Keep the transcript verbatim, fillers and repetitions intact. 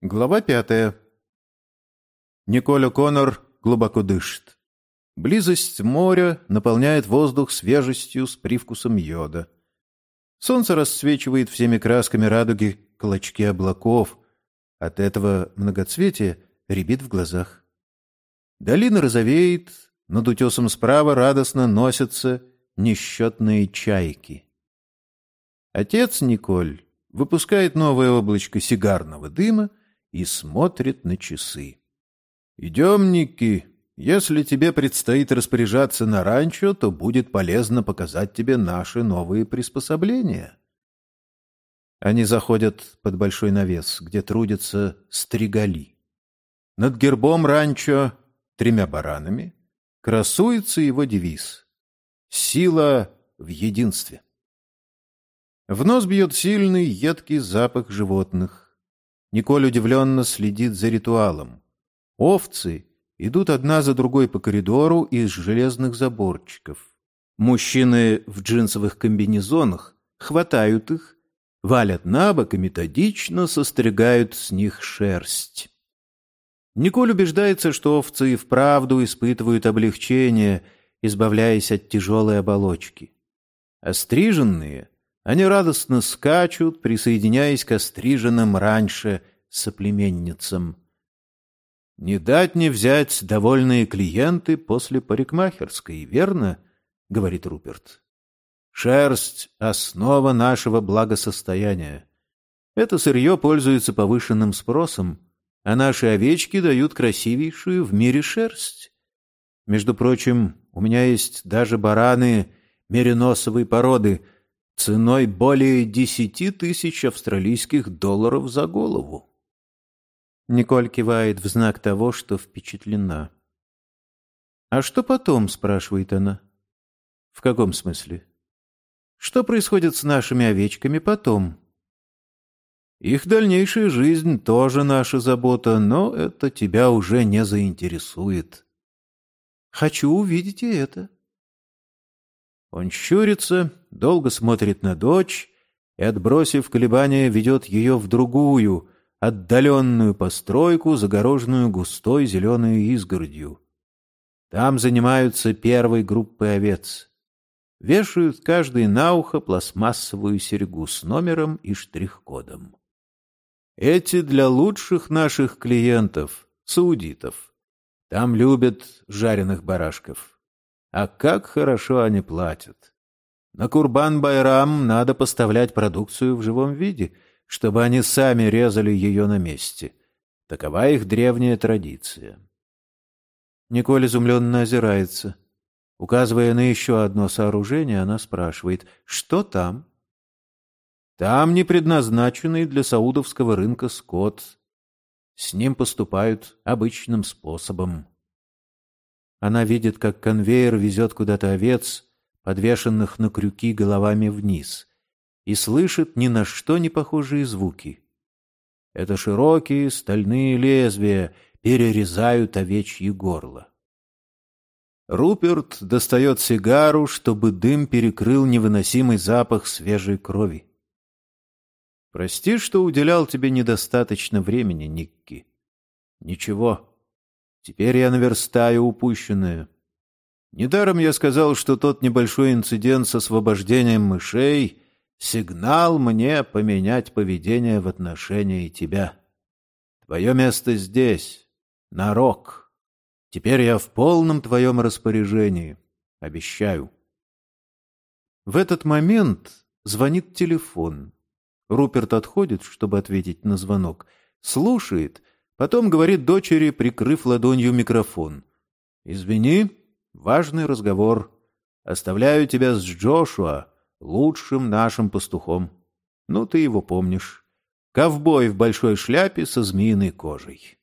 Глава пятая. Николь О'Коннор глубоко дышит. Близость моря наполняет воздух свежестью с привкусом йода. Солнце расцвечивает всеми красками радуги клочки облаков. От этого многоцветия рябит в глазах. Долина розовеет, над утесом справа радостно носятся несчетные чайки. Отец Николь выпускает новое облачко сигарного дыма и смотрит на часы. «Идем, Никки. Если тебе предстоит распоряжаться на ранчо, то будет полезно показать тебе наши новые приспособления». Они заходят под большой навес, где трудятся стригали. Над гербом ранчо, тремя баранами, красуется его девиз «Сила в единстве». В нос бьет сильный, едкий запах животных. Николь удивленно следит за ритуалом. Овцы идут одна за другой по коридору из железных заборчиков. Мужчины в джинсовых комбинезонах хватают их, валят на бок и методично состригают с них шерсть. Николь убеждается, что овцы и вправду испытывают облегчение, избавляясь от тяжелой оболочки. Остриженные они радостно скачут, присоединяясь к остриженным раньше соплеменницам. «Не дать не взять довольные клиенты после парикмахерской, верно?» — говорит Руперт. «Шерсть — основа нашего благосостояния. Это сырье пользуется повышенным спросом, а наши овечки дают красивейшую в мире шерсть. Между прочим, у меня есть даже бараны мериносовой породы, ценой более десяти тысяч австралийских долларов за голову». Николь кивает в знак того, что впечатлена. «А что потом?» — спрашивает она. «В каком смысле? Что происходит с нашими овечками потом?» «Их дальнейшая жизнь тоже наша забота, но это тебя уже не заинтересует». «Хочу увидеть и это». Он щурится, долго смотрит на дочь и, отбросив колебания, ведет ее в другую, отдаленную постройку, загороженную густой зеленой изгородью. Там занимаются первой группой овец. Вешают каждый на ухо пластмассовую серьгу с номером и штрих-кодом. Эти для лучших наших клиентов, саудитов. Там любят жареных барашков. А как хорошо они платят. На Курбан-Байрам надо поставлять продукцию в живом виде, чтобы они сами резали ее на месте. Такова их древняя традиция. Николь изумленно озирается. Указывая на еще одно сооружение, она спрашивает, что там? Там не предназначенный для саудовского рынка скот. С ним поступают обычным способом. Она видит, как конвейер везет куда-то овец, подвешенных на крюки головами вниз, и слышит ни на что не похожие звуки. Это широкие стальные лезвия перерезают овечьи горло. Руперт достает сигару, чтобы дым перекрыл невыносимый запах свежей крови. «Прости, что уделял тебе недостаточно времени, Никки. Ничего. Теперь я наверстаю упущенное. Недаром я сказал, что тот небольшой инцидент с освобождением мышей — сигнал мне поменять поведение в отношении тебя. Твое место здесь, на Рок. Теперь я в полном твоем распоряжении. Обещаю». В этот момент звонит телефон. Руперт отходит, чтобы ответить на звонок, слушает, потом говорит дочери, прикрыв ладонью микрофон. «Извини, важный разговор. Оставляю тебя с Джошуа, лучшим нашим пастухом. Ну, ты его помнишь. Ковбой в большой шляпе со змеиной кожей».